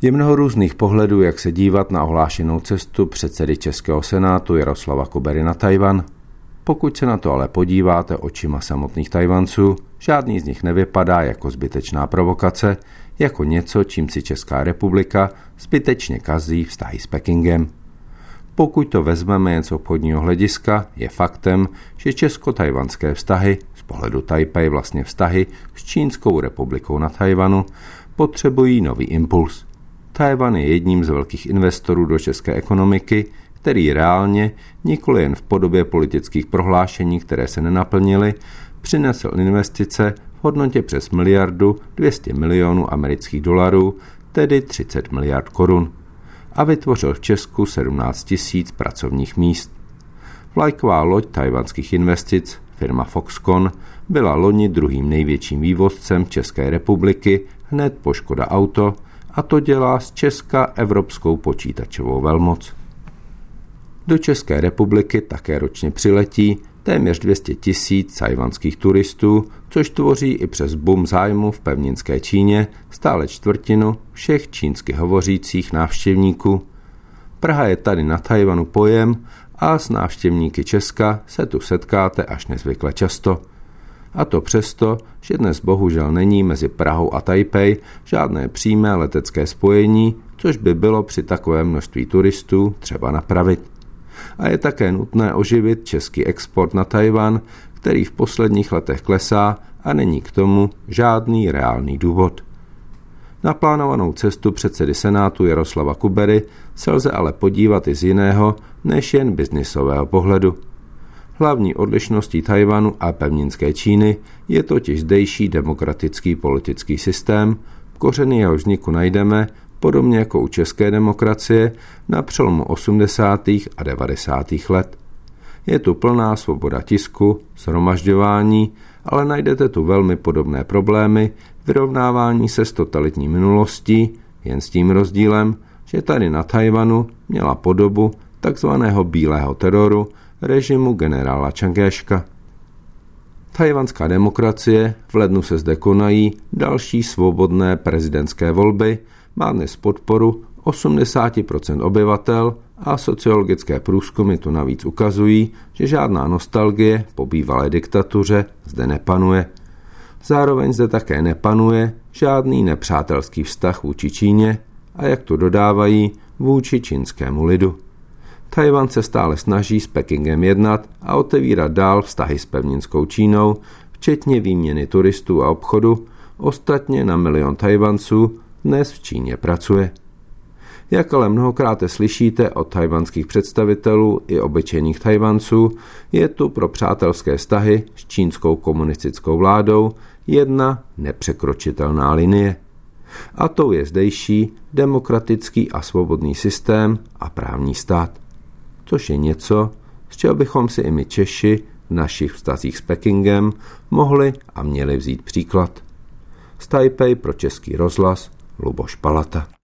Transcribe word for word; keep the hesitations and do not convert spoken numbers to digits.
Je mnoho různých pohledů, jak se dívat na ohlášenou cestu předsedy Českého senátu Jaroslava Kubery na Tchaj-wan. Pokud se na to ale podíváte očima samotných Tchaj-wanců, žádný z nich nevypadá jako zbytečná provokace, jako něco, čím si Česká republika zbytečně kazí vztahy s Pekingem. Pokud to vezmeme jen z obchodního hlediska, je faktem, že česko-tajvanské vztahy, z pohledu Tajpej vlastně vztahy s Čínskou republikou na Tchaj-wanu, potřebují nový impuls. Tchaj-wan je jedním z velkých investorů do české ekonomiky, který reálně, nikoli jen v podobě politických prohlášení, které se nenaplnily, přinesl investice v hodnotě přes miliardu dvě stě milionů amerických dolarů, tedy třicet miliard korun, a vytvořil v Česku sedmnáct tisíc pracovních míst. Vlajková loď tchaj-wanských investic, firma Foxconn, byla loni druhým největším vývozcem České republiky hned po Škoda Auto, a to dělá z Česka evropskou počítačovou velmoc. Do České republiky také ročně přiletí téměř dvě stě tisíc tchaj-wanských turistů, což tvoří i přes boom zájmu v pevninské Číně stále čtvrtinu všech čínsky hovořících návštěvníků. Praha je tady na Tchaj-wanu pojem a s návštěvníky Česka se tu setkáte až nezvykle často. A to přesto, že dnes bohužel není mezi Prahou a Tajpej žádné přímé letecké spojení, což by bylo při takovém množství turistů třeba napravit. A je také nutné oživit český export na Tchaj-wan, který v posledních letech klesá a není k tomu žádný reálný důvod. Na plánovanou cestu předsedy Senátu Jaroslava Kubery se lze ale podívat i z jiného než jen biznisového pohledu. Hlavní odlišností Tchaj-wanu a pevninské Číny je totiž zdejší demokratický politický systém, kořeny jeho vzniku najdeme, podobně jako u české demokracie, na přelomu osmdesátých a devadesátých let. Je tu plná svoboda tisku, shromažďování, ale najdete tu velmi podobné problémy, vyrovnávání se s totalitní minulostí, jen s tím rozdílem, že tady na Tchaj-wanu měla podobu takzvaného bílého teroru režimu generála Čangéška. Tchaj-wanská demokracie, v lednu se zde konají další svobodné prezidentské volby, má dnes podporu osmdesát procent obyvatel a sociologické průzkumy tu navíc ukazují, že žádná nostalgie po bývalé diktatuře zde nepanuje. Zároveň zde také nepanuje žádný nepřátelský vztah vůči Číně a jak tu dodávají, vůči čínskému lidu. Tchaj-wan se stále snaží s Pekingem jednat a otevírat dál vztahy s pevninskou Čínou, včetně výměny turistů a obchodu, ostatně na milion Tchaj-wanců dnes v Číně pracuje. Jak ale mnohokrát slyšíte od tchaj-wanských představitelů i obyčejných Tchaj-wanců, je tu pro přátelské vztahy s čínskou komunistickou vládou jedna nepřekročitelná linie. A tou je zdejší demokratický a svobodný systém a právní stát. Což je něco, z čeho bychom si i my Češi v našich vztazích s Pekingem mohli a měli vzít příklad. Z Tajpej pro Český rozhlas Luboš Palata.